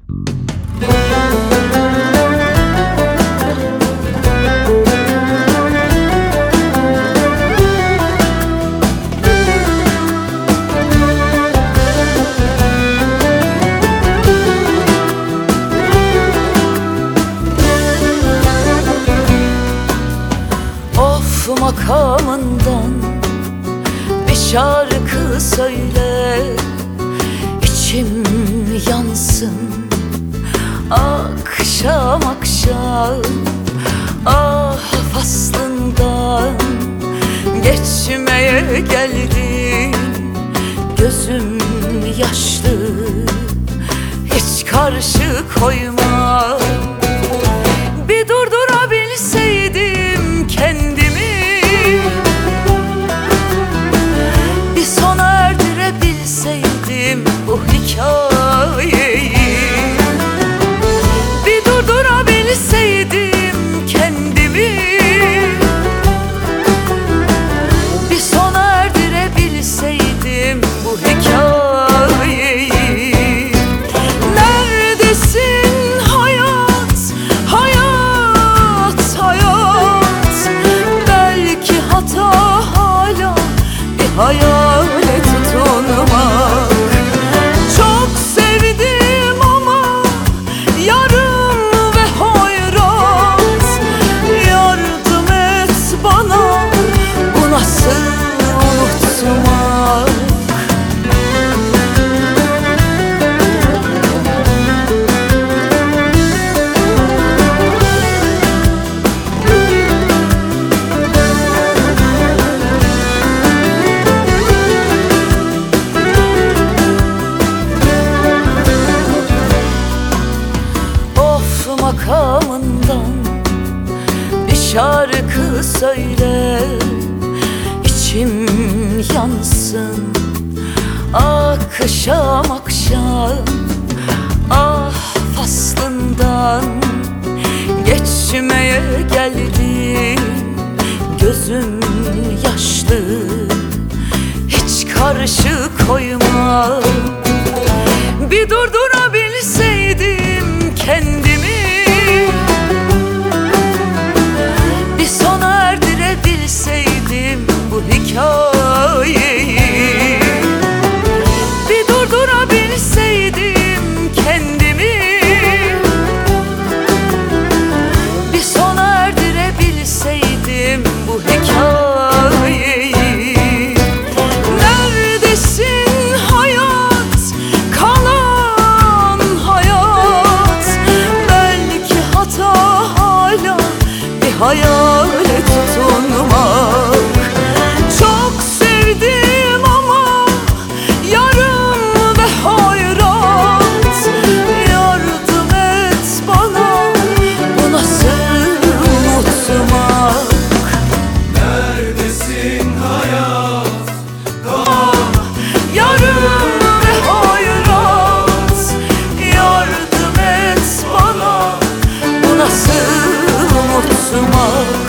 Makamından bir şarkı söyle, içim yansın akşam akşam. Ah, faslından geçmeye geldin, gözüm yaşlı, hiç karşı koyma. Bir durdurabilseydim kendimi, bir sona erdirebilseydim bu hikayeyi, bir durdurabilseydim kendimi, bir sona erdirebilseydim bu hikayeyi. Neredesin hayat, hayat, hayat? Belki hata hala bir hayale tutunmak. Çok sevdim ama yarım ve hoyrat. Yardım et bana, bu nasıl unutmak? Makamından bir şarkı söyle, içim yansın akşam akşam. Ah, faslından geçmeye geldin, gözüm yaşlı, hiç karşı koyma. Bir durdurabilseydim kendimi, bir sona erdirebilseydim bu hikayeyi, bir durdurabilseydim kendimi, bir sona erdirebilseydim bu hikayeyi. Neredesin hayat, kalan hayat? Belki hata hala bir hayale tutunmak. Çok sevdim ama yarım ve hoyrat. Yardım et bana, bu nasıl unutmak? Neredesin hayat? Yarım ve hoyrat. Yardım et bana, bu nasıl unutmak?